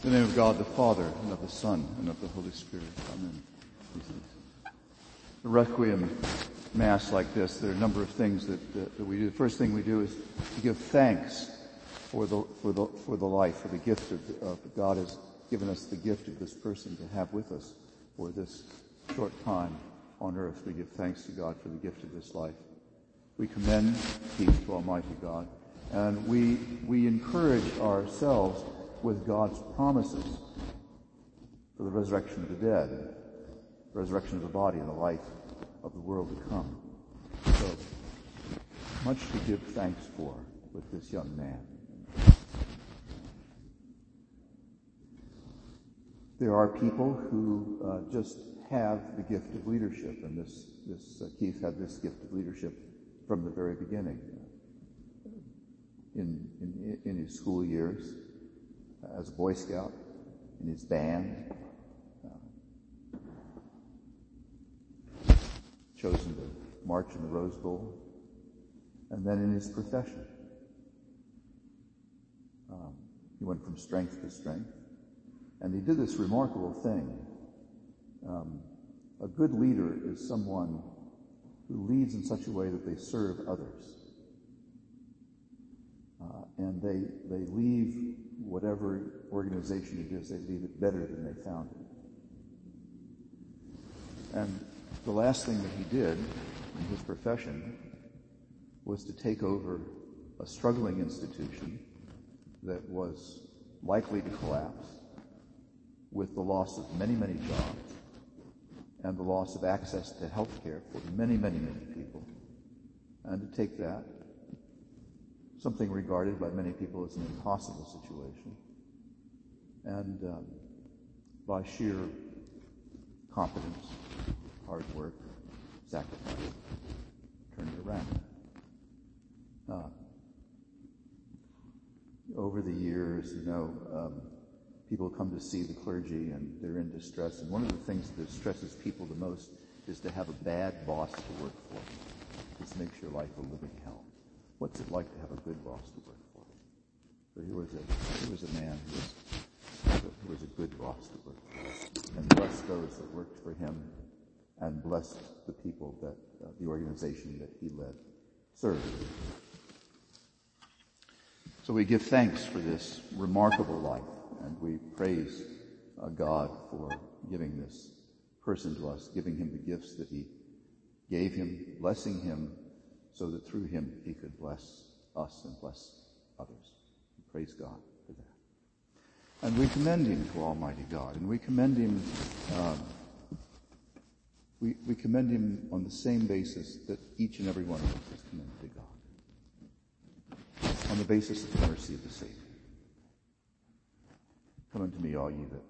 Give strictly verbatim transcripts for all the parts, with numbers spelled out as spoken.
In the name of God the Father, and of the Son, and of the Holy Spirit. Amen. The Requiem Mass like this, there are a number of things that, that, that we do. The first thing we do is to give thanks for the for the for the life, for the gift of, of God has given us the gift of this person to have with us for this short time on earth. We give thanks to God for the gift of this life. We commend peace to Almighty God, and we we encourage ourselves with God's promises for the resurrection of the dead, the resurrection of the body, and the life of the world to come. So much to give thanks for with this young man. There are people who uh, just have the gift of leadership, and this, this uh, Keith had this gift of leadership from the very beginning. In, in, in his school years, uh, as a Boy Scout, in his band, uh, chosen to march in the Rose Bowl, and then in his profession. Um, he went from strength to strength. And he did this remarkable thing. Um, a good leader is someone who leads in such a way that they serve others. Uh, and they they leave whatever organization it is, they leave it better than they found it. And the last thing that he did in his profession was to take over a struggling institution that was likely to collapse, with the loss of many, many jobs and the loss of access to health care for many, many, many people. And to take that, something regarded by many people as an impossible situation, and um, by sheer competence, hard work, sacrifice, turn it around. Uh, over the years, you know, um, people come to see the clergy and they're in distress. And one of the things that stresses people the most is to have a bad boss to work for. This makes your life a living hell. What's it like to have a good boss to work for? But here was a, here was a man who was, who was a good boss to work for, and blessed those that worked for him, and blessed the people that uh, the organization that he led served. So we give thanks for this remarkable life. And we praise uh, God for giving this person to us, giving him the gifts that he gave him, blessing him, so that through him he could bless us and bless others. We praise God for that. And we commend him to Almighty God. And we commend him, um, we, we commend him on the same basis that each and every one of us is commended to God. On the basis of the mercy of the Savior. Come unto me, all ye that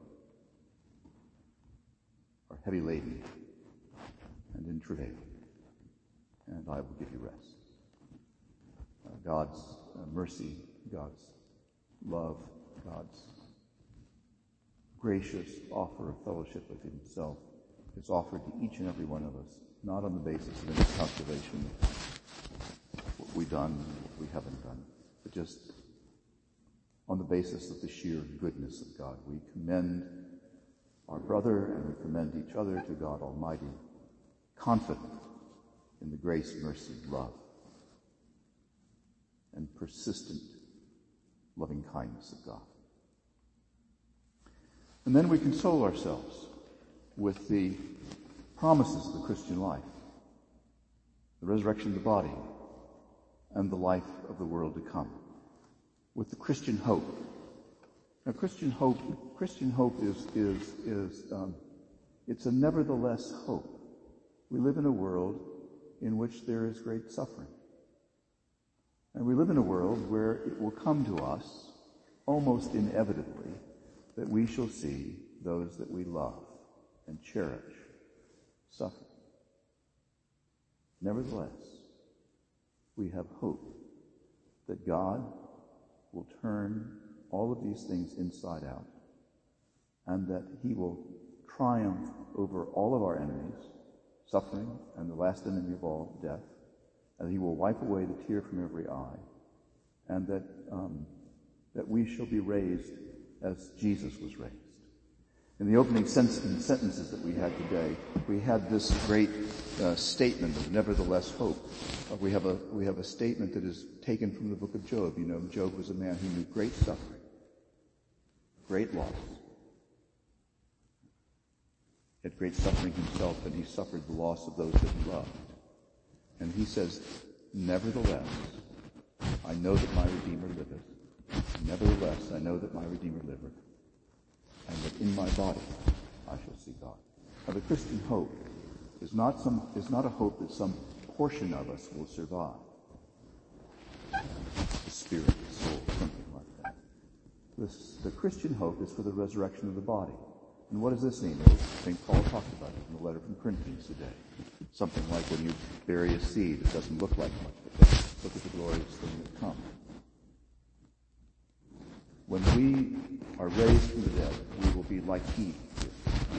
are heavy laden and in travail, and I will give you rest. Uh, God's uh, mercy, God's love, God's gracious offer of fellowship with himself is offered to each and every one of us, not on the basis of any calculation of what we've done and what we haven't done, but just on the basis of the sheer goodness of God. We commend our brother and we commend each other to God Almighty, confident in the grace, mercy, love, and persistent loving kindness of God. And then we console ourselves with the promises of the Christian life, the resurrection of the body, and the life of the world to come, with the Christian hope. Now, Christian hope, Christian hope is is is um, it's a nevertheless hope. We live in a world in which there is great suffering, and we live in a world where it will come to us almost inevitably that we shall see those that we love and cherish suffer. Nevertheless, we have hope that God will turn all of these things inside out, and that he will triumph over all of our enemies, suffering, and the last enemy of all, death, and he will wipe away the tear from every eye, and that um, that we shall be raised as Jesus was raised. In the opening sen- sentences that we had today, we had this great uh, statement of nevertheless hope. Uh, we have a we have a statement that is taken from the book of Job. You know, Job was a man who knew great suffering, great loss. He had great suffering himself, and he suffered the loss of those that he loved. And he says, nevertheless, I know that my Redeemer liveth. Nevertheless, I know that my Redeemer liveth, and that in my body I shall see God. Now, the Christian hope is not some is not a hope that some portion of us will survive. The spirit, the soul, something like that. This, the Christian hope is for the resurrection of the body. And what does this mean? Well, Saint Paul talked about it in the letter from Corinthians today. Something like when you bury a seed, it doesn't look like much, but then look at the glorious thing that comes. When we are raised from the dead, we will be like he is.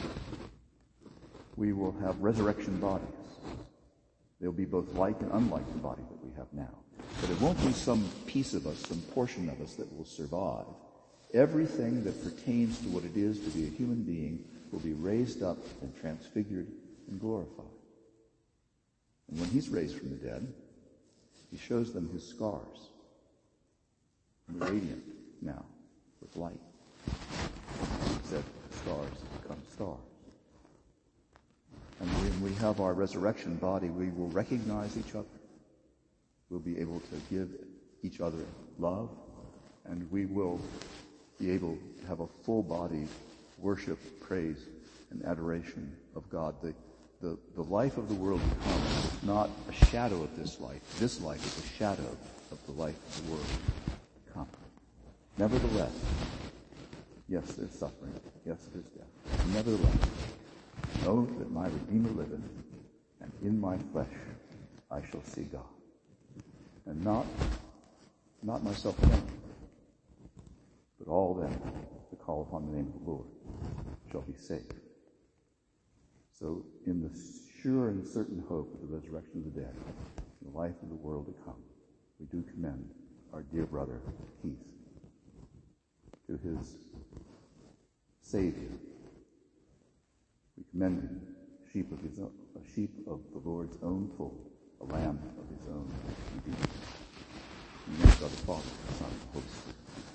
We will have resurrection bodies. They'll be both like and unlike the body that we have now. But it won't be some piece of us, some portion of us that will survive. Everything that pertains to what it is to be a human being will be raised up and transfigured and glorified. And when he's raised from the dead, he shows them his scars. And they're radiant now with light. He said, scars become stars. And when we have our resurrection body, we will recognize each other. We'll be able to give each other love, and we will be able to have a full-body worship, praise, and adoration of God. The, the, the life of the world to come is not a shadow of this life. This life is a shadow of the life of the world to come. Nevertheless, yes, there's suffering. Yes, there's death. Nevertheless, know that my Redeemer liveth, and in my flesh I shall see God. And not, not myself alone, but all them that call upon the name of the Lord shall be saved. So in the sure and certain hope of the resurrection of the dead, the life of the world to come, we do commend our dear brother Keith to his Savior. We commend him, sheep of his own, a sheep of the Lord's own fold, a lamb of his own redeemed. In the name of God the Father, the Son, and the Holy Spirit.